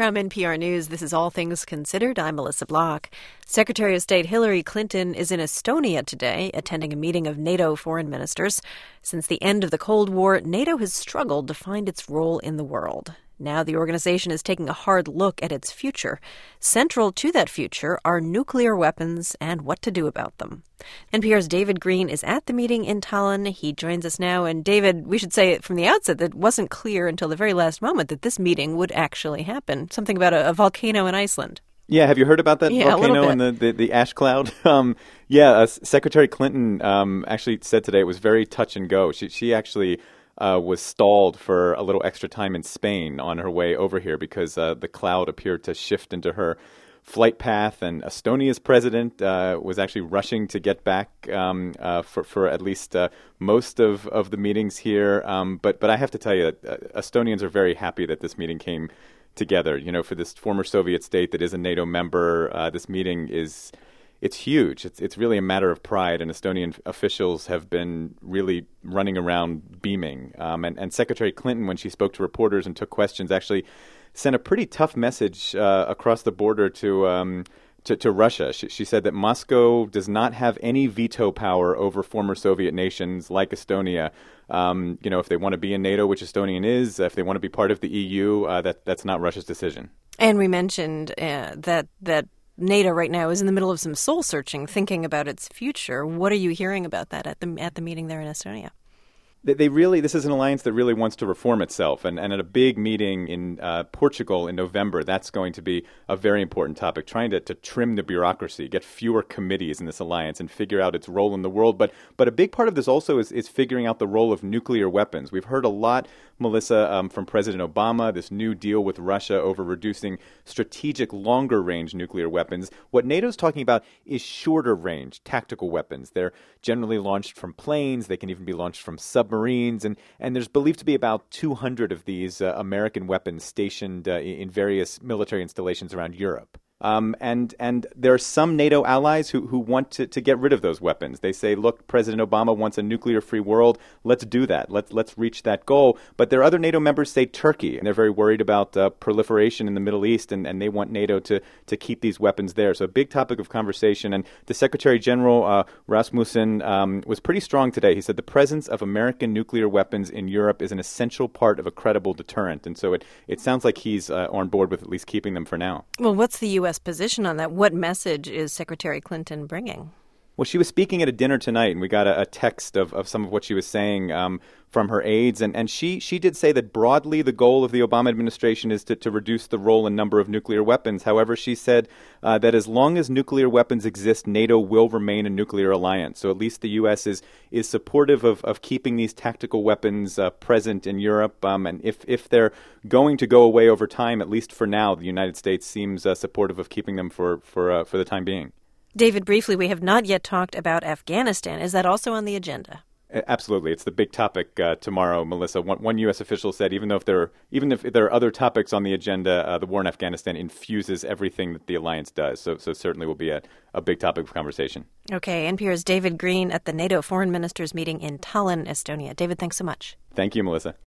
From NPR News, this is All Things Considered. I'm Melissa Block. Secretary of State Hillary Clinton is in Estonia today, attending a meeting of NATO foreign ministers. Since the end of the Cold War, NATO has struggled to find its role in the world. Now the organization is taking a hard look at its future. Central to that future are nuclear weapons and what to do about them. NPR's David Green is at the meeting in Tallinn. He joins us now. And David, we should say from the outset that it wasn't clear until the very last moment that this meeting would actually happen. Something about a volcano in Iceland. Yeah, have you heard about that volcano and the ash cloud? Secretary Clinton actually said today it was very touch and go. She actually was stalled for a little extra time in Spain on her way over here because the cloud appeared to shift into her flight path, and Estonia's president was actually rushing to get back for at least most of the meetings here. But I have to tell you, Estonians are very happy that this meeting came together. You know, for this former Soviet state that is a NATO member, this meeting it's huge. It's really a matter of pride, and Estonian officials have been really running around beaming. And Secretary Clinton, when she spoke to reporters and took questions, actually sent a pretty tough message across the border to Russia. She said that Moscow does not have any veto power over former Soviet nations like Estonia. If they want to be in NATO, which Estonia is, if they want to be part of the EU, that's not Russia's decision. And we mentioned that NATO right now is in the middle of some soul searching, thinking about its future. What are you hearing about that at the meeting there in Estonia? This is an alliance that really wants to reform itself. And at a big meeting in Portugal in November, that's going to be a very important topic, trying to trim the bureaucracy, get fewer committees in this alliance and figure out its role in the world. But a big part of this also is figuring out the role of nuclear weapons. We've heard a lot, Melissa, from President Obama, this new deal with Russia over reducing strategic longer-range nuclear weapons. What NATO's talking about is shorter-range tactical weapons. They're generally launched from planes. They can even be launched from submarines. And there's believed to be about 200 of these American weapons stationed in various military installations around Europe. And there are some NATO allies who want to get rid of those weapons. They say, look, President Obama wants a nuclear-free world. Let's do that. Let's reach that goal. But there are other NATO members, say Turkey, and they're very worried about proliferation in the Middle East, and they want NATO to keep these weapons there. So a big topic of conversation. And the Secretary General, Rasmussen, was pretty strong today. He said the presence of American nuclear weapons in Europe is an essential part of a credible deterrent. And so it sounds like he's on board with at least keeping them for now. Well, what's the U.S. position on that? What message is Secretary Clinton bringing? Well, she was speaking at a dinner tonight, and we got a text of some of what she was saying from her aides. And she did say that broadly the goal of the Obama administration is to reduce the role and number of nuclear weapons. However, she said that as long as nuclear weapons exist, NATO will remain a nuclear alliance. So at least the U.S. is supportive of keeping these tactical weapons present in Europe. And if they're going to go away over time, at least for now, the United States seems supportive of keeping them for the time being. David, briefly, we have not yet talked about Afghanistan. Is that also on the agenda? Absolutely. It's the big topic tomorrow, Melissa. One U.S. official said even if there are other topics on the agenda, the war in Afghanistan infuses everything that the alliance does. So certainly will be a big topic of conversation. Okay. NPR's David Green at the NATO foreign ministers meeting in Tallinn, Estonia. David, thanks so much. Thank you, Melissa.